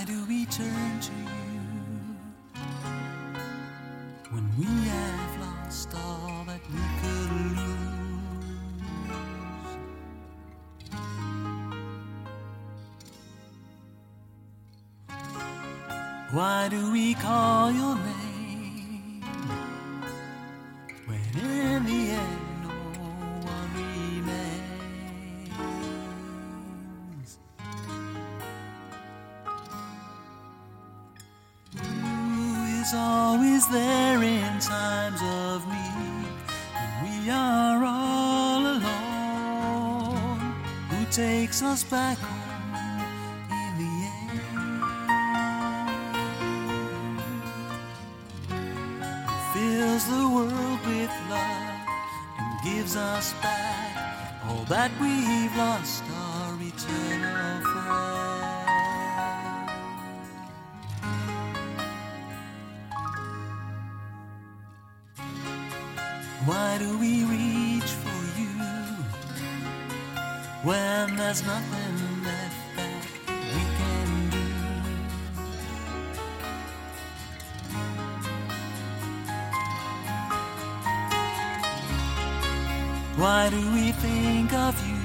Why do we turn to you when we have lost all that we could lose? Why do we call your name when in the end no one remains? Is always there in times of need when we are all alone, who takes us back home in the end, who fills the world with love and gives us back all that we've lost, our eternal friend. Why do we reach for you when there's nothing left that we can do? Why do we think of you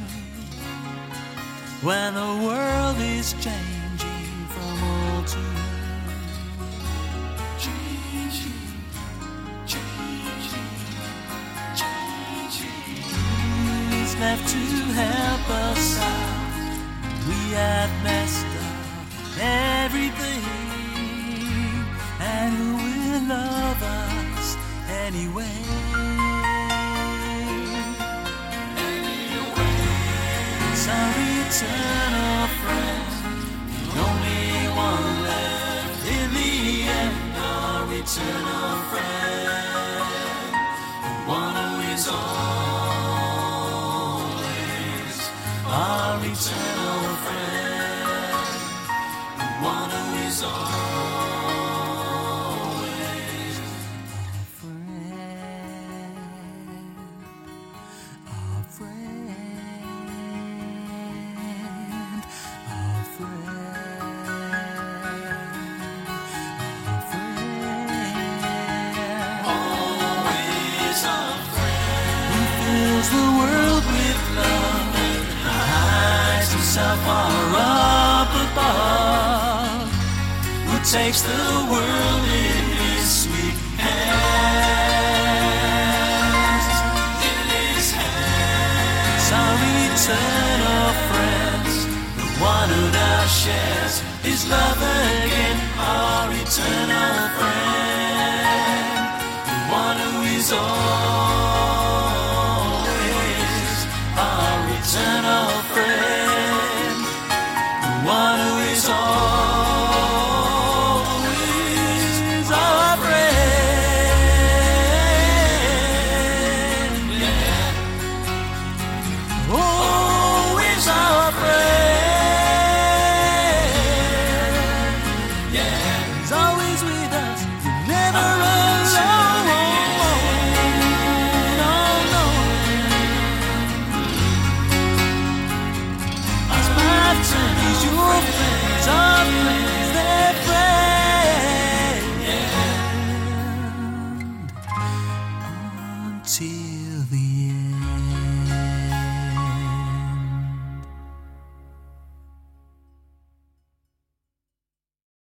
when the world is changing from old to new? Left to help us out. We have messed up everything, and who will love us anyway? It's our eternal friend, the only one left in the end, our eternal friend, the one who is all. Our eternal friend, the one who is always our friend, our friend, our friend, always our friend, who fills the world with love, himself far up above, who takes the world in his sweet hands, in his hands. It's our eternal friends, the one who now shares his love again, our eternal friend, the one who is always our eternal friend. One who is always our friend, yeah. Always our friend, yeah. He's always with us, never alone. Oh no. It's my turn. Your friends are friends, they're friends, yeah. Until the end.